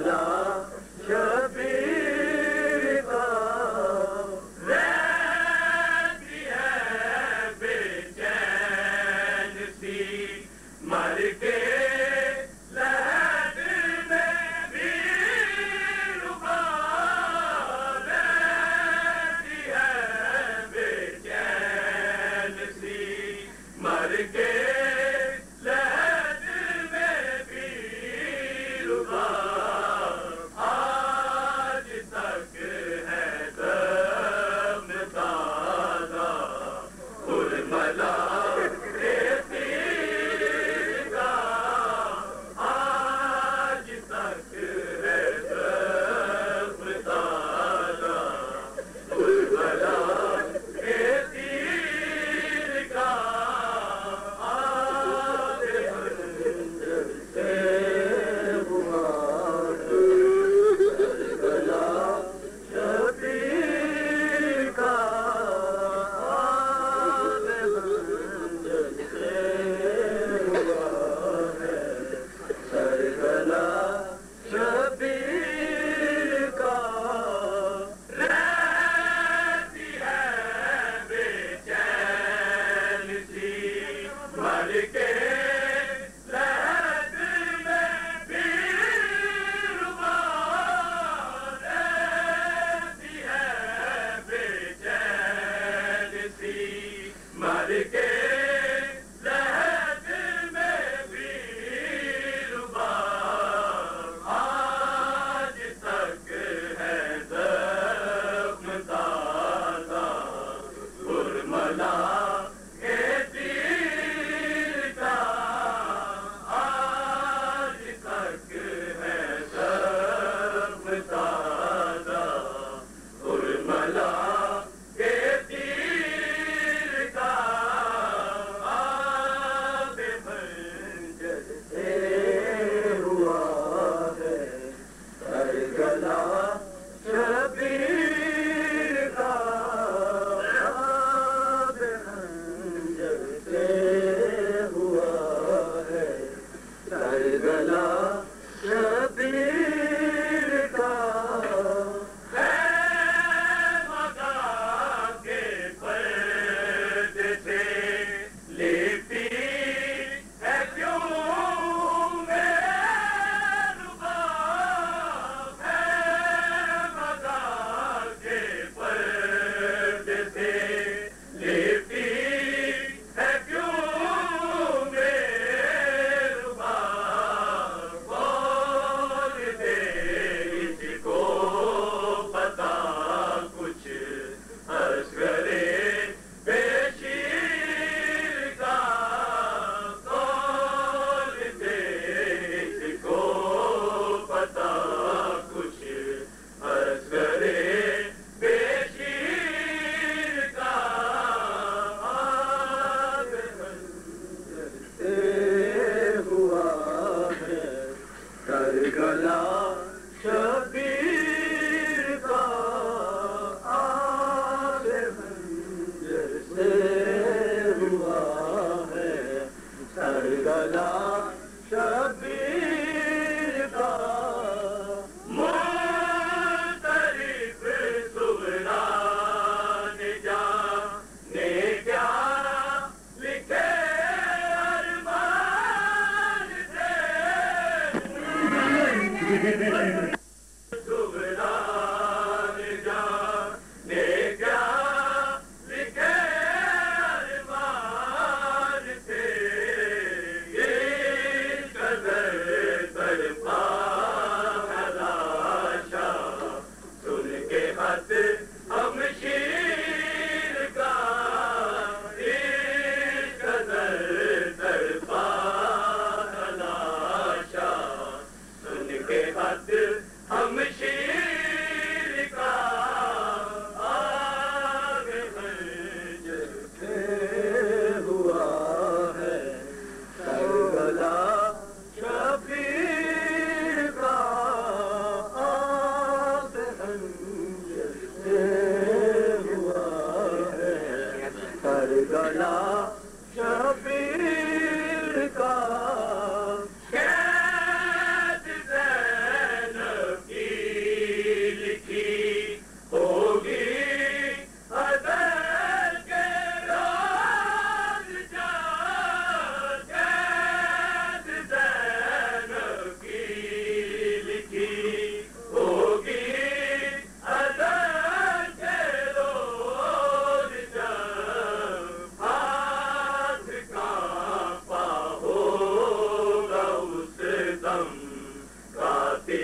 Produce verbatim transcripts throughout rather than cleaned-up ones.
Love.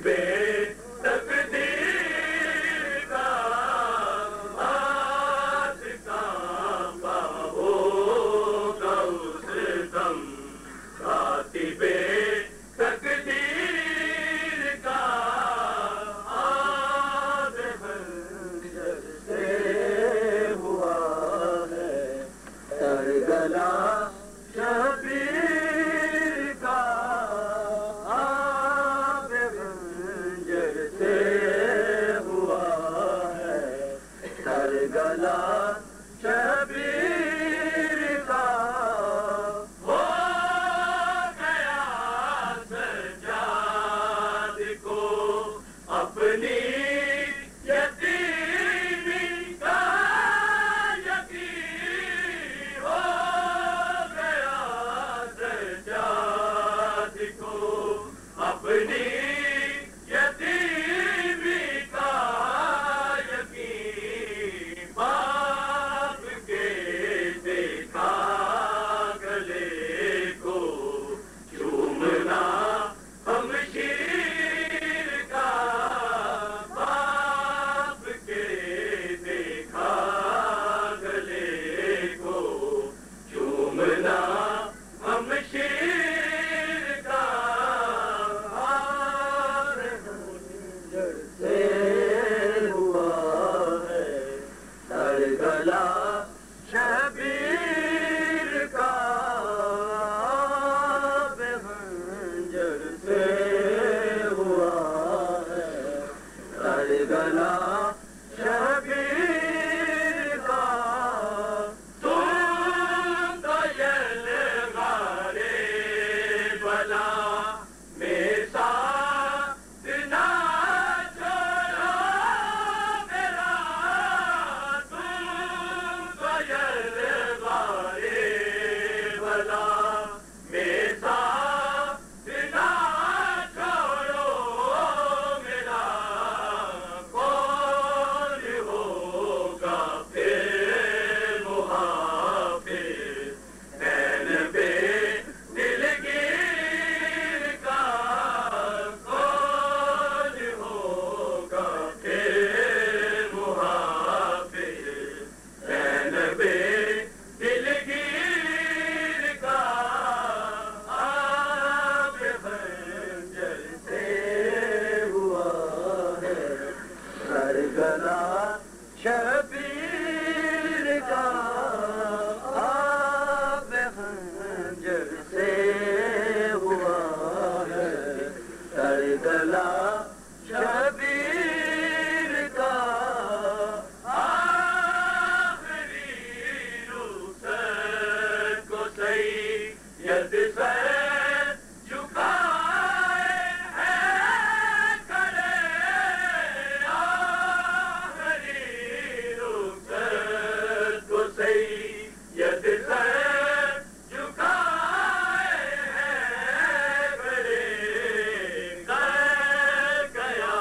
कातिबे तकदीर का हाथ कांपा होगा उस दम, कातिबे तकदीर का हाथ खंजर से हुआ है तर गला शबीर का, आब खंजर से हुआ है तर गला शबीर का। हो गया सज्जाद को अपनी यतीमी का यकीन, हो गया सज्जाद को अपनी यतीमी का यकीन। बाप के देखा गले को चूमना हमशीर का, बाप के देखा गले को चूमना हमशीर का। हार खंजर से हुआ है तर गला शबीर का, आब खंजर से हुआ है तर गला शबीर का। तुम तो यलगारे बला में साथ ना छोड़ो मेरा, तुम तो यलगारे बला में साथ ना छोड़ो मेरा। कौन होगा फिर मुहाफिज नैन पे दिलगीर का, कौन होगा फिर मुहाफिज नैन पे दिलगीर का। आब खंजर से हुआ है तर गला शबीर का, आब खंजर से हुआ है तर गला शबीर का। आखिरी रुखसत को सैयद सर झुकाए हैं खड़े, आखिरी रुखसत को सैयद सर झुकाए हैं खड़े। कर गया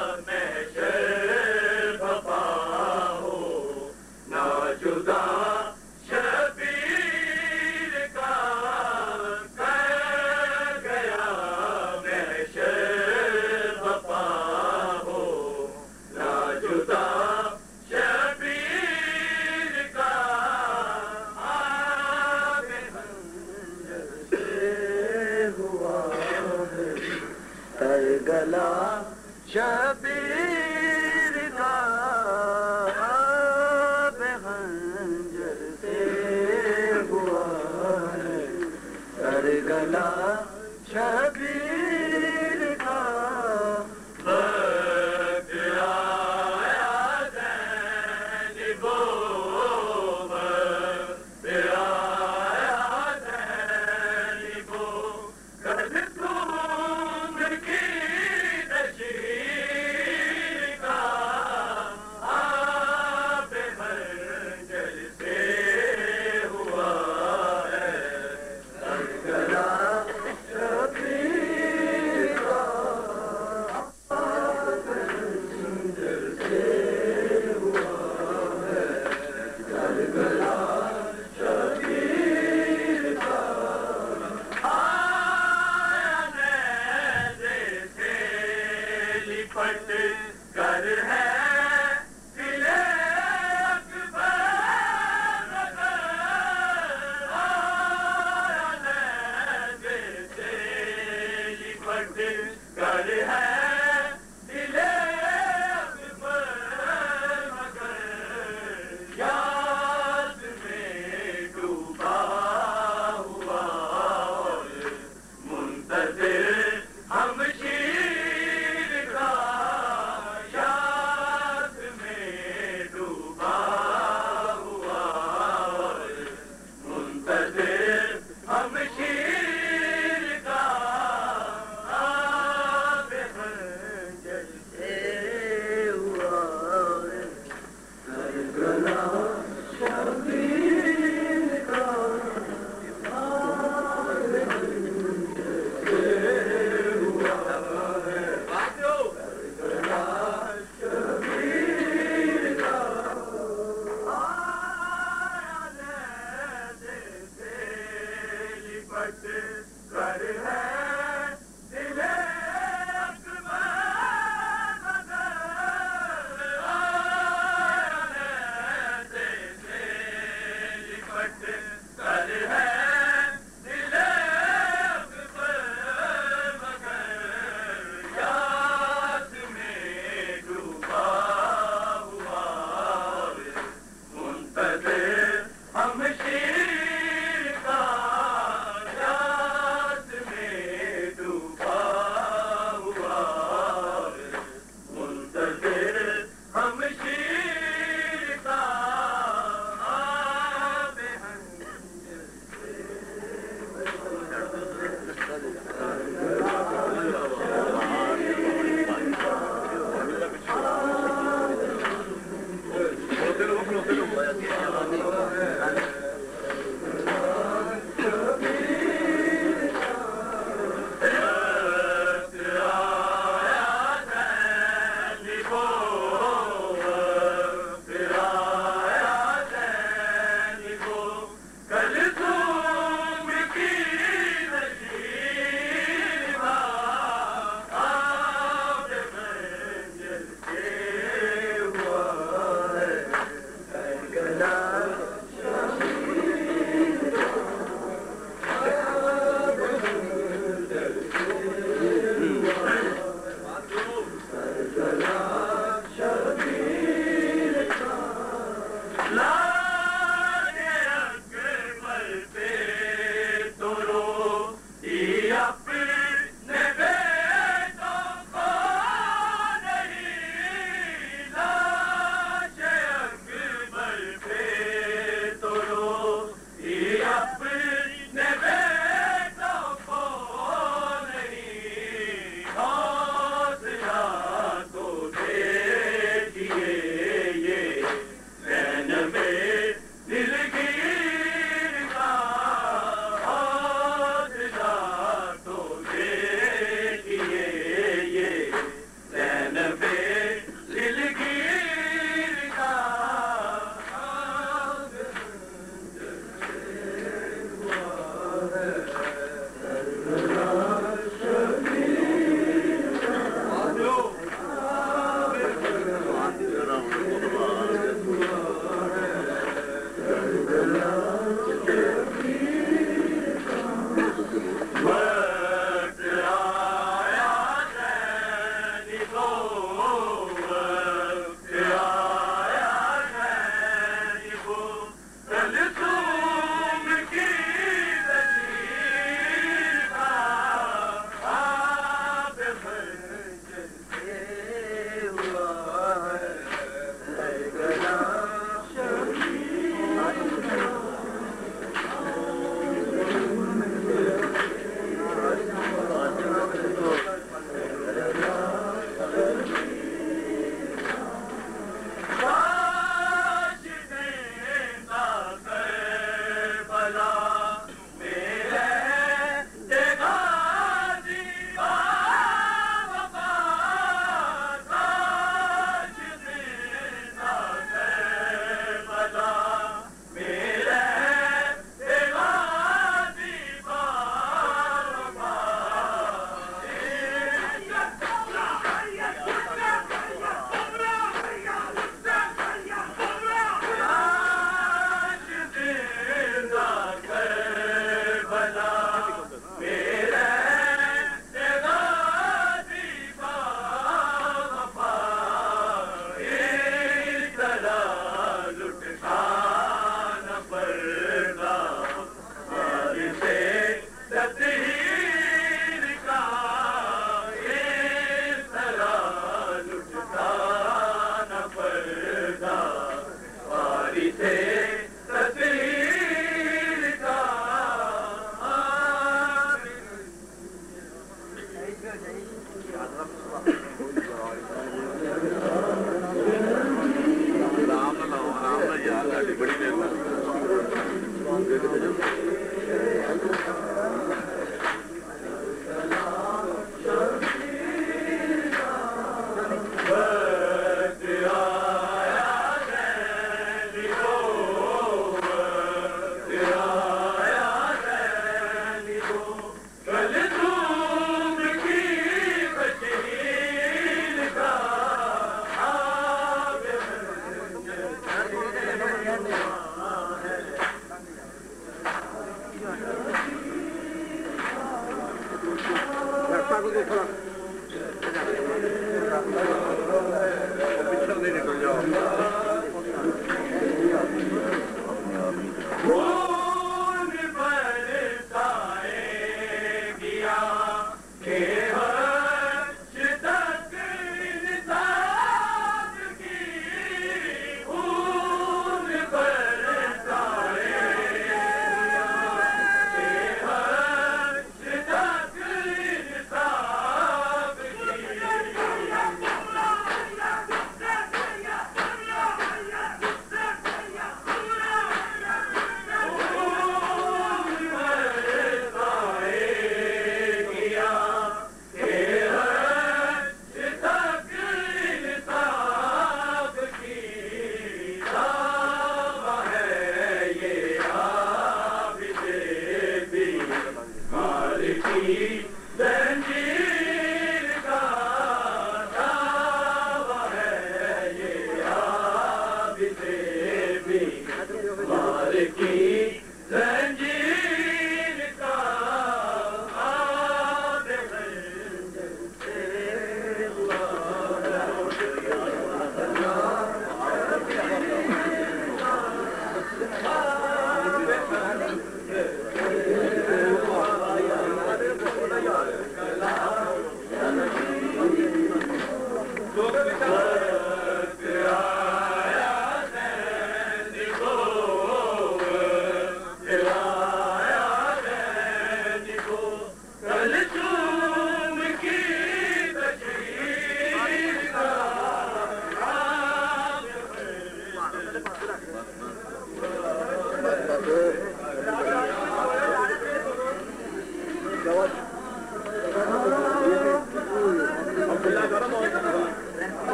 महशर बपा हो ना जुदा शबीर का, कर गया महशर बपा हो ना जुदा शबीर का। आब खंजर से हुआ है तर गला शबीर का, आब खंजर से हुआ है तर गला शबीर का। वक्त आया ज़ैनिबो, वक्त आया ज़ैनिबो, कर तुम की नशीर लिपट कर है दिले कर है दिले मगर याद में डूबा हुआ और मुंतज़िर हम शीर का याद में डूबा हुआ और मुंतज़िर हम शीर का कर है दिले लिपट कर है दिले मगर याद में डूबा हुआ मुंतज़िर हम शीर का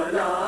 मौला